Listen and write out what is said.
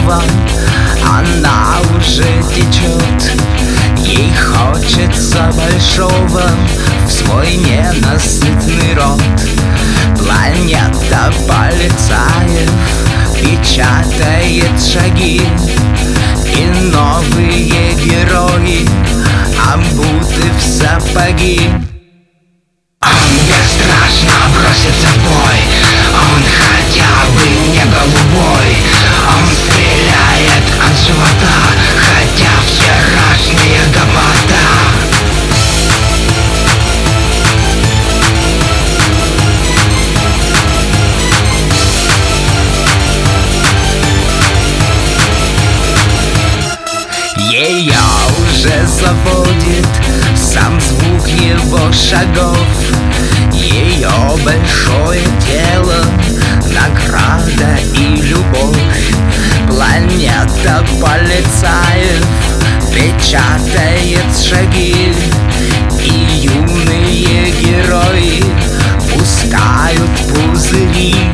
большого, она уже течет. Ей хочется большого в свой ненасытный рот. Планета полицаев печатает шаги, и новые герои обуты в сапоги. Он бесстрашно бросится в бой, он хотя бы не голубой. Он стреляет от живота, хотя все разные гомота. Ее уже заводит сам звук его шагов. Ее большое тело, награда и любовь. Планета полицаев печатает шаги, и юные герои пускают пузыри.